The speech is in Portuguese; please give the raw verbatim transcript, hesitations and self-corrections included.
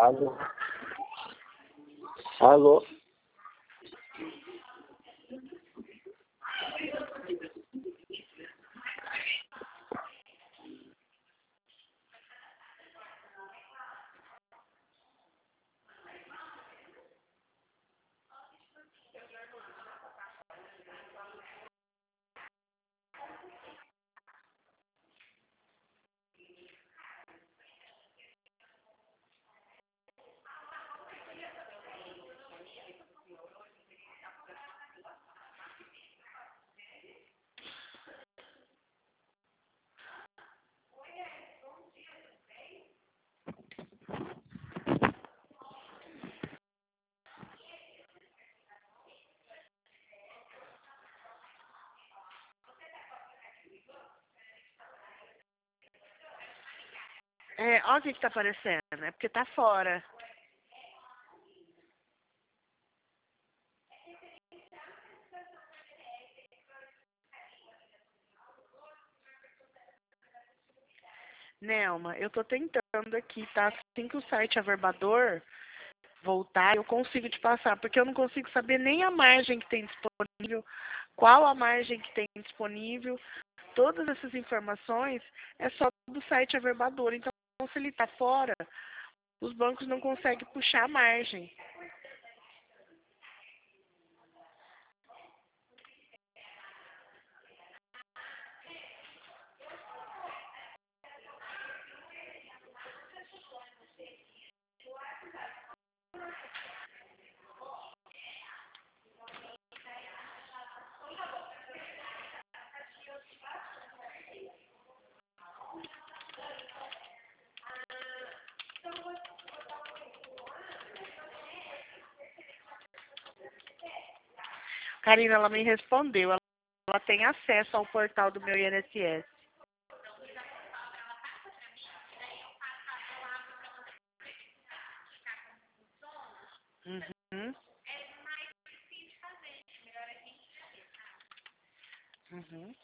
Alô? Alô? É, olha o que que tá aparecendo. É porque tá fora. Nelma, eu tô tentando aqui, tá? Assim que o site Averbador voltar, eu consigo te passar, porque eu não consigo saber nem a margem que tem disponível, qual a margem que tem disponível. Todas essas informações é só do site Averbador. Então, se ele tá fora, os bancos não conseguem puxar a margem. Karina, ela me respondeu. Ela, ela tem acesso ao portal do meu I N S S. Uhum. Uhum.